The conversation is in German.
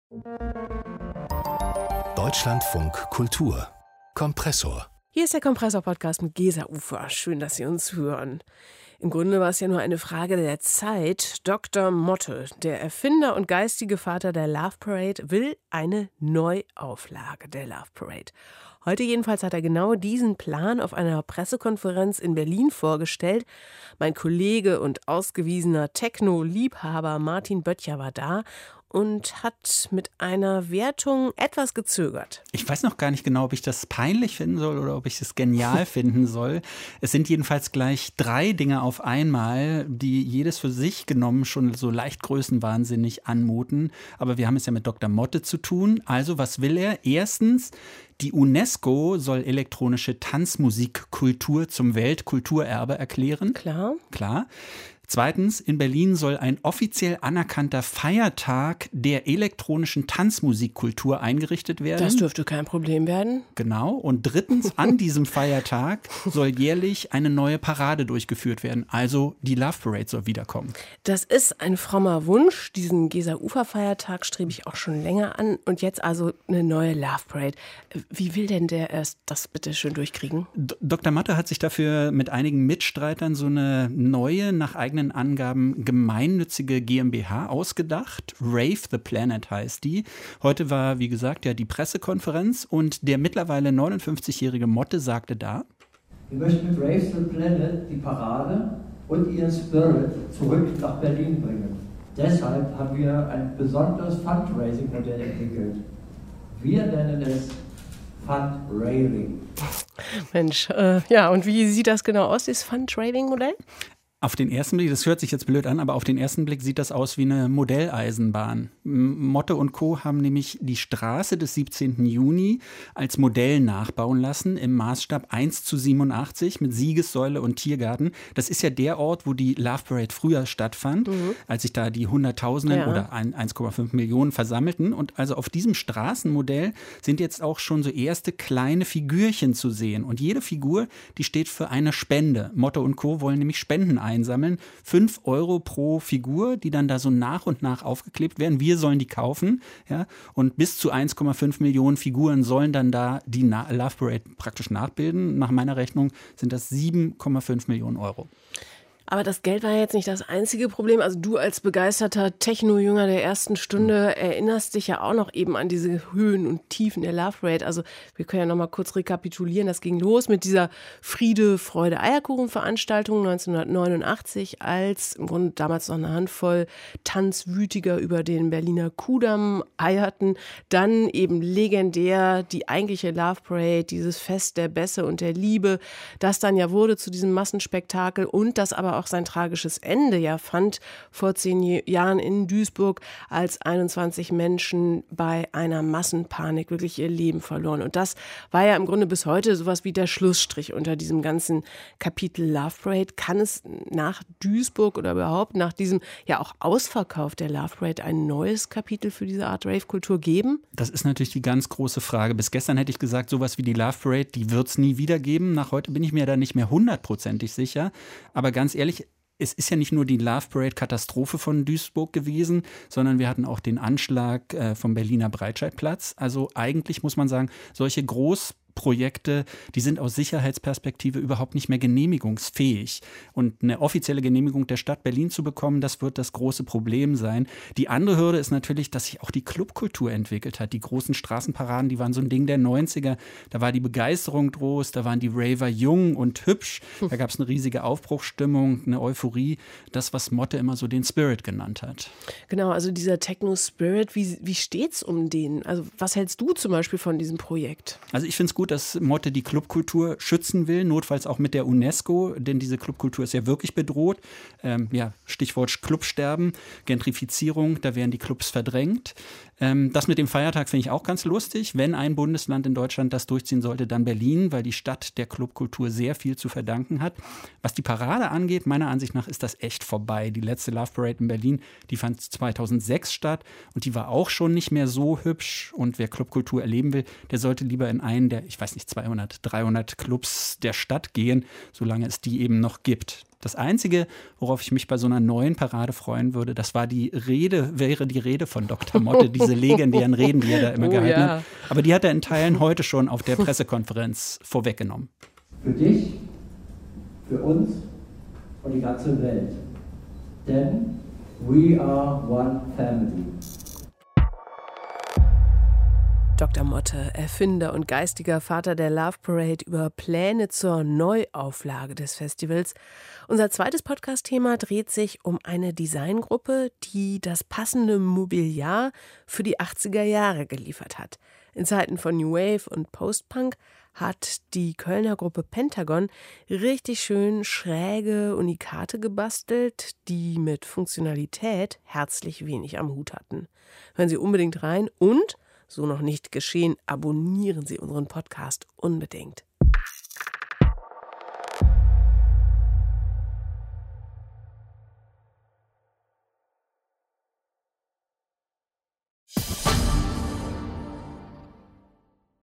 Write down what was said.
Deutschlandfunk Kultur Kompressor. Hier ist der Kompressor-Podcast mit Gesa Ufer. Schön, dass Sie uns hören. Im Grunde war es ja nur eine Frage der Zeit. Dr. Motte, der Erfinder und geistige Vater der Love Parade, will eine Neuauflage der Love Parade. Heute jedenfalls hat er genau diesen Plan auf einer Pressekonferenz in Berlin vorgestellt. Mein Kollege und ausgewiesener Techno-Liebhaber Martin Böttcher war da und hat mit einer Wertung etwas gezögert. Ich weiß noch gar nicht genau, ob ich das peinlich finden soll oder ob ich es genial finden soll. Es sind jedenfalls gleich 3 Dinge auf einmal, die jedes für sich genommen schon so leicht größenwahnsinnig anmuten. Aber wir haben es ja mit Dr. Motte zu tun. Also, was will er? Erstens, die UNESCO soll elektronische Tanzmusikkultur zum Weltkulturerbe erklären. Klar. Zweitens, in Berlin soll ein offiziell anerkannter Feiertag der elektronischen Tanzmusikkultur eingerichtet werden. Das dürfte kein Problem werden. Genau. Und drittens, an diesem Feiertag soll jährlich eine neue Parade durchgeführt werden. Also die Love Parade soll wiederkommen. Das ist ein frommer Wunsch. Diesen Gesa-Ufer-Feiertag strebe ich auch schon länger an. Und jetzt also eine neue Love Parade. Wie will denn der erst das bitte schön durchkriegen? Dr. Motte hat sich dafür mit einigen Mitstreitern so eine neue, nach eigenen Angaben gemeinnützige GmbH ausgedacht. Rave the Planet heißt die. Heute war, wie gesagt, ja die Pressekonferenz und der mittlerweile 59-jährige Motte sagte da: Wir möchten mit Rave the Planet die Parade und ihren Spirit zurück nach Berlin bringen. Deshalb haben wir ein besonderes Fundraising-Modell entwickelt. Wir nennen es Fundraving. Mensch, ja, und wie sieht das genau aus, dieses Fundraving-Modell? Auf den ersten Blick, das hört sich jetzt blöd an, aber auf den ersten Blick sieht das aus wie eine Modelleisenbahn. Motte und Co. haben nämlich die Straße des 17. Juni als Modell nachbauen lassen im Maßstab 1:87 mit Siegessäule und Tiergarten. Das ist ja der Ort, wo die Love Parade früher stattfand, als sich da die Hunderttausenden oder 1,5 Millionen versammelten. Und also auf diesem Straßenmodell sind jetzt auch schon so erste kleine Figürchen zu sehen. Und jede Figur, die steht für eine Spende. Motte und Co. wollen nämlich Spenden einsammeln. 5 Euro pro Figur, die dann da so nach und nach aufgeklebt werden. Wir sollen die kaufen. Ja? Und bis zu 1,5 Millionen Figuren sollen dann da die Love Parade praktisch nachbilden. Nach meiner Rechnung sind das 7,5 Millionen Euro. Aber das Geld war jetzt nicht das einzige Problem. Also du als begeisterter Techno-Jünger der ersten Stunde erinnerst dich ja auch noch eben an diese Höhen und Tiefen der Love Parade. Also wir können ja noch mal kurz rekapitulieren. Das ging los mit dieser Friede, Freude, Eierkuchen-Veranstaltung 1989, als im Grunde damals noch eine Handvoll Tanzwütiger über den Berliner Kudamm eierten. Dann eben legendär die eigentliche Love Parade, dieses Fest der Bässe und der Liebe, das dann ja wurde zu diesem Massenspektakel und das aber auch sein tragisches Ende ja fand vor 10 Jahren in Duisburg, als 21 Menschen bei einer Massenpanik wirklich ihr Leben verloren. Und das war ja im Grunde bis heute sowas wie der Schlussstrich unter diesem ganzen Kapitel Love Parade. Kann es nach Duisburg oder überhaupt nach diesem ja auch Ausverkauf der Love Parade ein neues Kapitel für diese Art Rave-Kultur geben? Das ist natürlich die ganz große Frage. Bis gestern hätte ich gesagt, sowas wie die Love Parade, die wird es nie wieder geben. Nach heute bin ich mir da nicht mehr 100%ig sicher. Aber ganz ehrlich, es ist ja nicht nur die Love Parade-Katastrophe von Duisburg gewesen, sondern wir hatten auch den Anschlag vom Berliner Breitscheidplatz. Also eigentlich muss man sagen, solche Großprojekte, die sind aus Sicherheitsperspektive überhaupt nicht mehr genehmigungsfähig. Und eine offizielle Genehmigung der Stadt Berlin zu bekommen, das wird das große Problem sein. Die andere Hürde ist natürlich, dass sich auch die Clubkultur entwickelt hat. Die großen Straßenparaden, die waren so ein Ding der 90er. Da war die Begeisterung groß, da waren die Raver jung und hübsch. Da gab es eine riesige Aufbruchsstimmung, eine Euphorie. Das, was Motte immer so den Spirit genannt hat. Genau, also dieser Techno-Spirit, wie steht's um den? Also was hältst du zum Beispiel von diesem Projekt? Also ich finde es gut, dass Motte die Clubkultur schützen will, notfalls auch mit der UNESCO, denn diese Clubkultur ist ja wirklich bedroht. Stichwort Clubsterben, Gentrifizierung, da werden die Clubs verdrängt. Das mit dem Feiertag finde ich auch ganz lustig. Wenn ein Bundesland in Deutschland das durchziehen sollte, dann Berlin, weil die Stadt der Clubkultur sehr viel zu verdanken hat. Was die Parade angeht, meiner Ansicht nach ist das echt vorbei. Die letzte Love Parade in Berlin, die fand 2006 statt und die war auch schon nicht mehr so hübsch. Und wer Clubkultur erleben will, der sollte lieber in einen der, 200, 300 Clubs der Stadt gehen, solange es die eben noch gibt. Das Einzige, worauf ich mich bei so einer neuen Parade freuen würde, das wäre die Rede von Dr. Motte, diese legendären Reden, die er da immer gehalten hat. Aber die hat er in Teilen heute schon auf der Pressekonferenz vorweggenommen. Für dich, für uns und die ganze Welt. Denn we are one family. Dr. Motte, Erfinder und geistiger Vater der Love Parade, über Pläne zur Neuauflage des Festivals. Unser zweites Podcast-Thema dreht sich um eine Designgruppe, die das passende Mobiliar für die 80er Jahre geliefert hat. In Zeiten von New Wave und Post-Punk hat die Kölner Gruppe Pentagon richtig schön schräge Unikate gebastelt, die mit Funktionalität herzlich wenig am Hut hatten. Hören Sie unbedingt rein und, so noch nicht geschehen, abonnieren Sie unseren Podcast unbedingt.